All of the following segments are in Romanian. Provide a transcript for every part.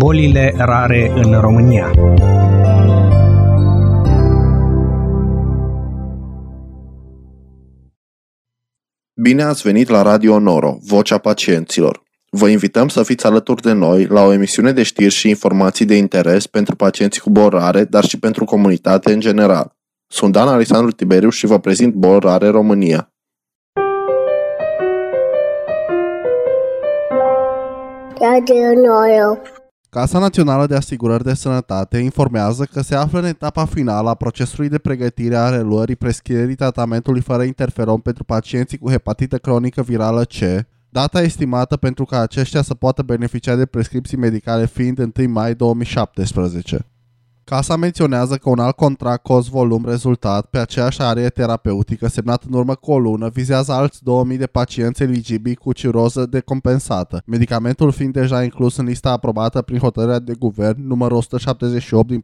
Bolile rare în România. Bine ați venit la Radio Noro, Vocea Pacienților. Vă invităm să fiți alături de noi la o emisiune de știri și informații de interes pentru pacienții cu boli rare, dar și pentru comunitate în general. Sunt Dan Alexandru Tiberiu și vă prezint Boli Rare România. Radio Noro. Casa Națională de Asigurări de Sănătate informează că se află în etapa finală a procesului de pregătire a reluării prescrierii tratamentului fără interferon pentru pacienții cu hepatită cronică virală C, data estimată pentru ca aceștia să poată beneficia de prescripții medicale fiind 1 mai 2017. Casa menționează că un alt contract cost-volum rezultat pe aceeași arie terapeutică semnat în urmă cu o lună vizează alți 2000 de pacienți eligibili cu ciroză decompensată, medicamentul fiind deja inclus în lista aprobată prin hotărârea de guvern numărul 178 din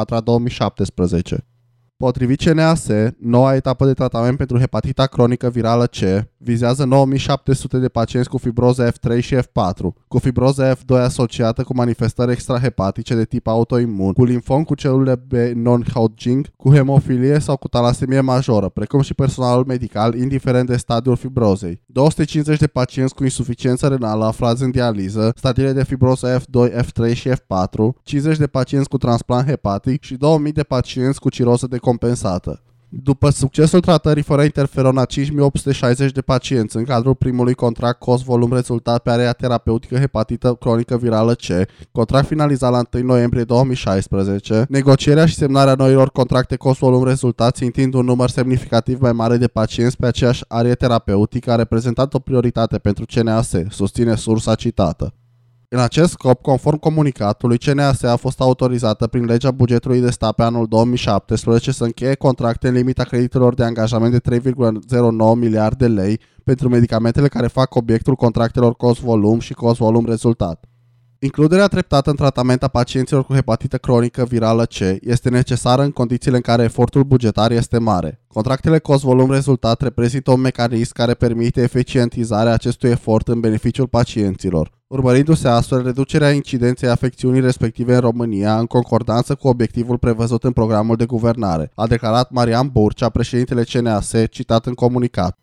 4/4/2017. Potrivit CNAS, noua etapă de tratament pentru hepatita cronică virală C vizează 9700 de pacienți cu fibroză F3 și F4, cu fibroză F2 asociată cu manifestări extrahepatice de tip autoimun, cu limfom cu celule B non-Hodgkin, cu hemofilie sau cu talasemie majoră, precum și personalul medical, indiferent de stadiul fibrozei. 250 de pacienți cu insuficiență renală aflați în dializă, stadiile de fibroză F2, F3 și F4, 50 de pacienți cu transplant hepatic și 2000 de pacienți cu ciroză decompensată. După succesul tratării fără interferon a 5860 de pacienți în cadrul primului contract cost-volum rezultat pe area terapeutică hepatită cronică virală C, contract finalizat la 1 noiembrie 2016, negocierea și semnarea noilor contracte cost-volum rezultat țintind un număr semnificativ mai mare de pacienți pe aceeași arie terapeutică a reprezentat o prioritate pentru CNAS, susține sursa citată. În acest scop, conform comunicatului, CNAS a fost autorizată prin legea bugetului de stat pe anul 2017 să încheie contracte în limita creditelor de angajament de 3,09 miliarde de lei pentru medicamentele care fac obiectul contractelor cost-volum și cost-volum rezultat. Includerea treptată în tratament a pacienților cu hepatită cronică virală C este necesară în condițiile în care efortul bugetar este mare. Contractele cost-volum rezultat reprezintă un mecanism care permite eficientizarea acestui efort în beneficiul pacienților, urmărindu-se astfel reducerea incidenței afecțiunii respective în România în concordanță cu obiectivul prevăzut în programul de guvernare, a declarat Marian Burcea, președintele CNAS, citat în comunicat.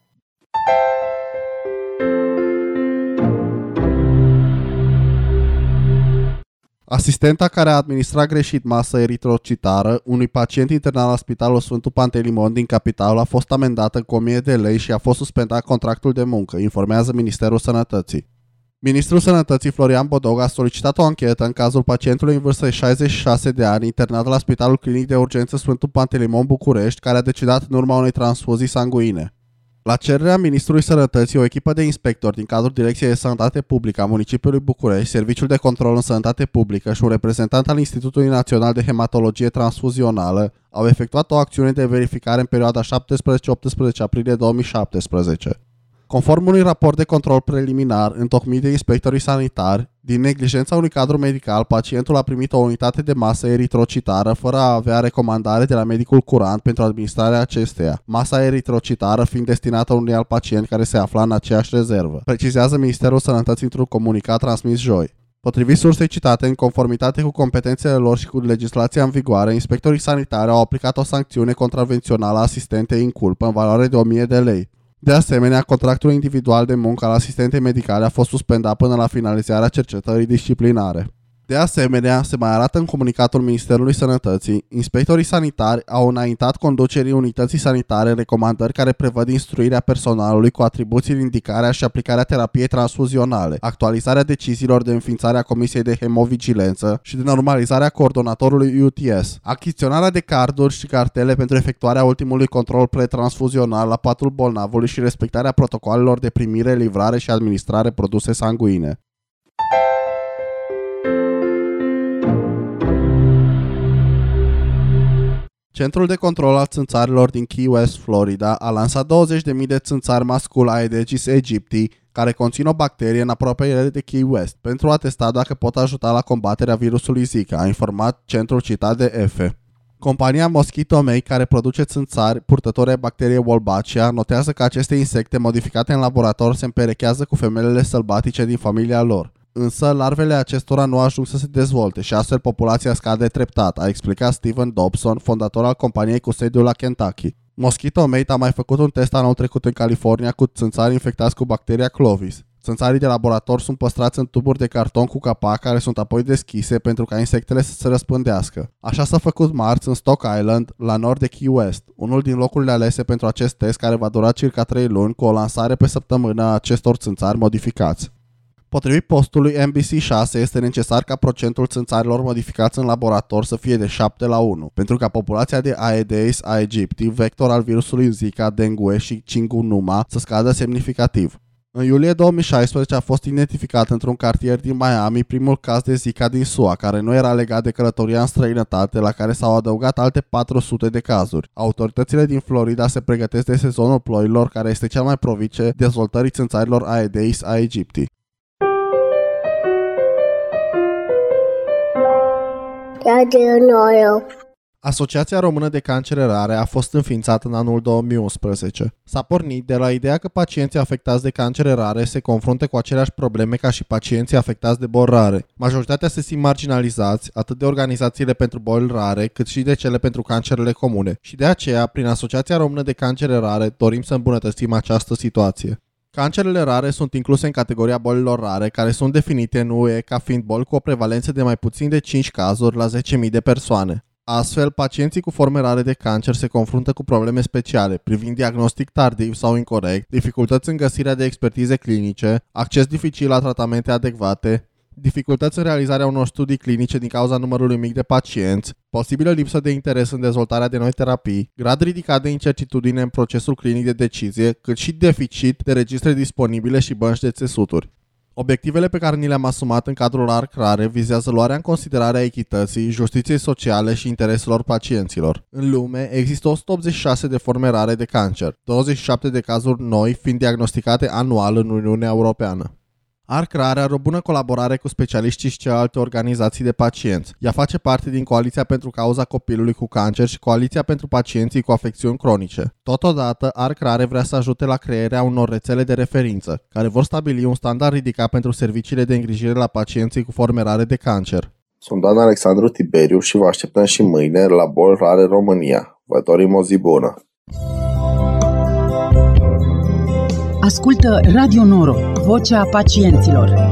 Asistenta care a administrat greșit masă eritrocitară unui pacient internat la Spitalul Sfântul Pantelimon din capitală a fost amendată cu 1000 de lei și a fost suspendat contractul de muncă, informează Ministerul Sănătății. Ministrul Sănătății Florian Bodog a solicitat o anchetă în cazul pacientului în vârstă de 66 de ani internat la Spitalul Clinic de Urgență Sfântul Pantelimon București, care a decedat în urma unei transfuzii sanguine. La cererea Ministrului Sănătății, o echipă de inspectori din cadrul Direcției de Sănătate Publică a municipiului București, Serviciul de Control în Sănătate Publică și un reprezentant al Institutului Național de Hematologie Transfuzională au efectuat o acțiune de verificare în perioada 17-18 aprilie 2017. Conform unui raport de control preliminar întocmit de inspectorii sanitari, din neglijența unui cadru medical, pacientul a primit o unitate de masă eritrocitară fără a avea recomandare de la medicul curant pentru administrarea acesteia, masa eritrocitară fiind destinată unui alt pacient care se afla în aceeași rezervă, precizează Ministerul Sănătății într-un comunicat transmis joi. Potrivit sursei citate, în conformitate cu competențele lor și cu legislația în vigoare, inspectorii sanitari au aplicat o sancțiune contravențională asistentei în culpă în valoare de 1000 de lei. De asemenea, contractul individual de muncă al asistentei medicale a fost suspendat până la finalizarea cercetării disciplinare. De asemenea, se mai arată în comunicatul Ministerului Sănătății, inspectorii sanitari au înaintat conducerii unității sanitare recomandări care prevăd instruirea personalului cu atribuții de indicarea și aplicarea terapiei transfuzionale, actualizarea deciziilor de înființare a Comisiei de Hemovigilență și de normalizare a coordonatorului UTS, achiziționarea de carduri și cartele pentru efectuarea ultimului control pretransfuzional la patul bolnavului și respectarea protocoalelor de primire, livrare și administrare produse sanguine. Centrul de control al țânțarilor din Key West, Florida, a lansat 20.000 de țânțari mascul Aedes aegypti, care conțin o bacterie în apropiere de Key West, pentru a testa dacă pot ajuta la combaterea virusului Zika, a informat centrul citat de EFE. Compania Mosquito May, care produce țânțari purtători ai bacteriei Wolbachia, notează că aceste insecte modificate în laborator se împerechează cu femelele sălbatice din familia lor. Însă, larvele acestora nu ajung să se dezvolte și astfel populația scade treptat, a explicat Steven Dobson, fondator al companiei cu sediul la Kentucky. Mosquito Mate a mai făcut un test anul trecut în California cu țânțari infectați cu bacteria Clovis. Țânțarii de laborator sunt păstrați în tuburi de carton cu capac care sunt apoi deschise pentru ca insectele să se răspândească. Așa s-a făcut marți în Stock Island, la nord de Key West, unul din locurile alese pentru acest test care va dura circa 3 luni cu o lansare pe săptămână a acestor țânțari modificați. Potrivit postului NBC6, este necesar ca procentul țânțarilor modificați în laborator să fie de 7:1, pentru ca populația de Aedes aegypti, vector al virusului Zika, dengue și chikungunya, să scadă semnificativ. În iulie 2016 a fost identificat într-un cartier din Miami primul caz de Zika din SUA, care nu era legat de călătoria în străinătate, la care s-au adăugat alte 400 de cazuri. Autoritățile din Florida se pregătesc de sezonul ploilor, care este cel mai propice dezvoltării țânțarilor Aedes aegypti. Radio Noro. Asociația Română de Cancere Rare a fost înființată în anul 2011. S-a pornit de la ideea că pacienții afectați de cancere rare se confruntă cu aceleași probleme ca și pacienții afectați de boli rare. Majoritatea se simt marginalizați, atât de organizațiile pentru boli rare, cât și de cele pentru cancerele comune. Și de aceea, prin Asociația Română de Cancere Rare, dorim să îmbunătățim această situație. Cancerele rare sunt incluse în categoria bolilor rare, care sunt definite în UE ca fiind boli cu o prevalență de mai puțin de 5 cazuri la 10.000 de persoane. Astfel, pacienții cu forme rare de cancer se confruntă cu probleme speciale, privind diagnostic tardiv sau incorect, dificultăți în găsirea de expertize clinice, acces dificil la tratamente adecvate, dificultăți în realizarea unor studii clinice din cauza numărului mic de pacienți, posibilă lipsă de interes în dezvoltarea de noi terapii, grad ridicat de incertitudine în procesul clinic de decizie, cât și deficit de registre disponibile și bănci de țesuturi. Obiectivele pe care ni le-am asumat în cadrul ARC Rare vizează luarea în considerare a echității, justiției sociale și intereselor pacienților. În lume există 186 de forme rare de cancer, 27 de cazuri noi fiind diagnosticate anual în Uniunea Europeană. ARC Rare are o bună colaborare cu specialiștii și celelalte organizații de pacienți. Ea face parte din Coaliția pentru Cauza Copilului cu Cancer și Coaliția pentru Pacienții cu Afecțiuni Cronice. Totodată, ARC Rare vrea să ajute la crearea unor rețele de referință, care vor stabili un standard ridicat pentru serviciile de îngrijire la pacienții cu forme rare de cancer. Sunt Dan Alexandru Tiberiu și vă așteptăm și mâine la Boli Rare România. Vă dorim o zi bună! Ascultă Radio Noro, vocea pacienților.